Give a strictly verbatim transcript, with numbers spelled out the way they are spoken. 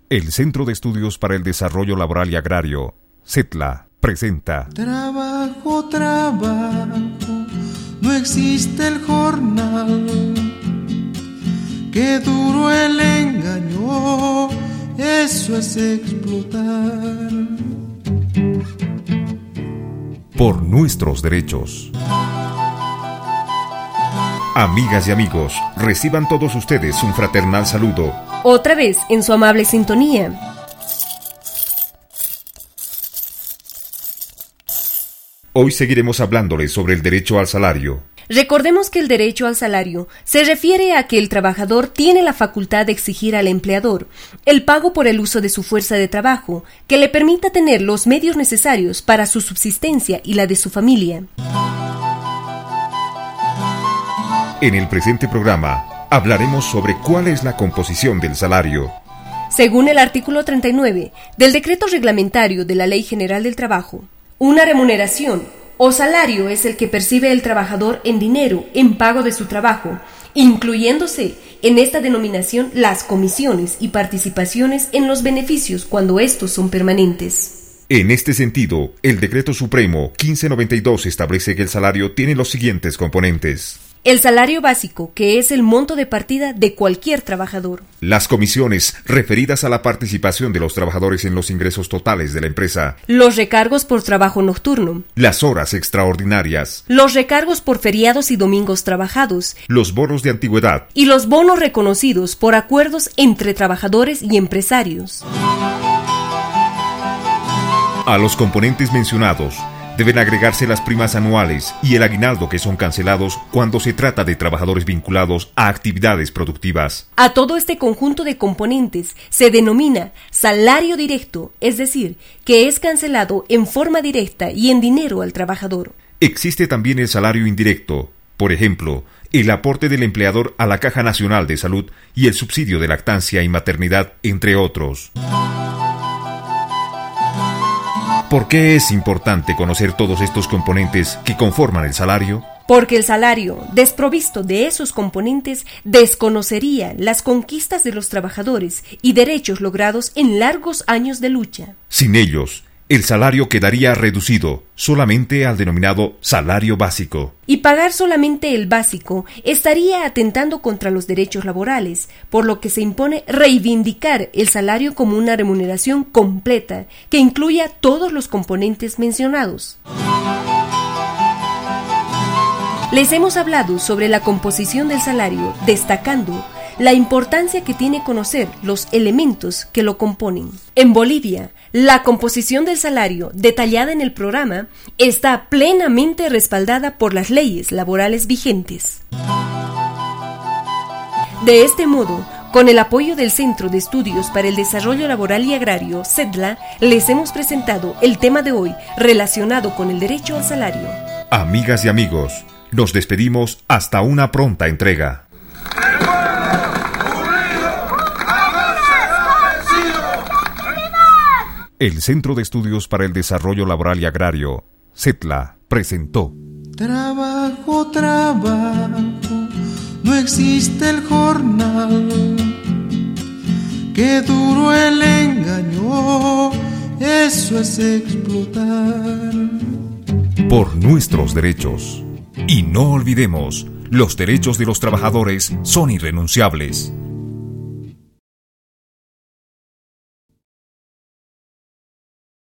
El Centro de Estudios para el Desarrollo Laboral y Agrario, CETLA, presenta Trabajo, trabajo, no existe el jornal. Qué duro el engaño, eso es explotar. Por nuestros derechos. Amigas y amigos, reciban todos ustedes un fraternal saludo. Otra vez en su amable sintonía. Hoy seguiremos hablándoles sobre el derecho al salario. Recordemos que el derecho al salario se refiere a que el trabajador tiene la facultad de exigir al empleador el pago por el uso de su fuerza de trabajo que le permita tener los medios necesarios para su subsistencia y la de su familia. En el presente programa hablaremos sobre cuál es la composición del salario. Según el artículo treinta y nueve del Decreto Reglamentario de la Ley General del Trabajo, una remuneración o salario es el que percibe el trabajador en dinero en pago de su trabajo, incluyéndose en esta denominación las comisiones y participaciones en los beneficios cuando estos son permanentes. En este sentido, el Decreto Supremo quince noventa y dos establece que el salario tiene los siguientes componentes. El salario básico, que es el monto de partida de cualquier trabajador. Las comisiones referidas a la participación de los trabajadores en los ingresos totales de la empresa. Los recargos por trabajo nocturno. Las horas extraordinarias. Los recargos por feriados y domingos trabajados. Los bonos de antigüedad. Y los bonos reconocidos por acuerdos entre trabajadores y empresarios. A los componentes mencionados deben agregarse las primas anuales y el aguinaldo que son cancelados cuando se trata de trabajadores vinculados a actividades productivas. A todo este conjunto de componentes se denomina salario directo, es decir, que es cancelado en forma directa y en dinero al trabajador. Existe también el salario indirecto, por ejemplo, el aporte del empleador a la Caja Nacional de Salud y el subsidio de lactancia y maternidad, entre otros. ¿Por qué es importante conocer todos estos componentes que conforman el salario? Porque el salario, desprovisto de esos componentes, desconocería las conquistas de los trabajadores y derechos logrados en largos años de lucha. Sin ellos, el salario quedaría reducido solamente al denominado salario básico. Y pagar solamente el básico estaría atentando contra los derechos laborales, por lo que se impone reivindicar el salario como una remuneración completa que incluya todos los componentes mencionados. Les hemos hablado sobre la composición del salario, destacando la importancia que tiene conocer los elementos que lo componen. En Bolivia, la composición del salario, detallada en el programa, está plenamente respaldada por las leyes laborales vigentes. De este modo, con el apoyo del Centro de Estudios para el Desarrollo Laboral y Agrario, CETLA, les hemos presentado el tema de hoy relacionado con el derecho al salario. Amigas y amigos, nos despedimos hasta una pronta entrega. El Centro de Estudios para el Desarrollo Laboral y Agrario, CETLA, presentó Trabajo, trabajo, no existe el jornal. Qué duro el engaño, eso es explotar. Por nuestros derechos. Y no olvidemos, los derechos de los trabajadores son irrenunciables.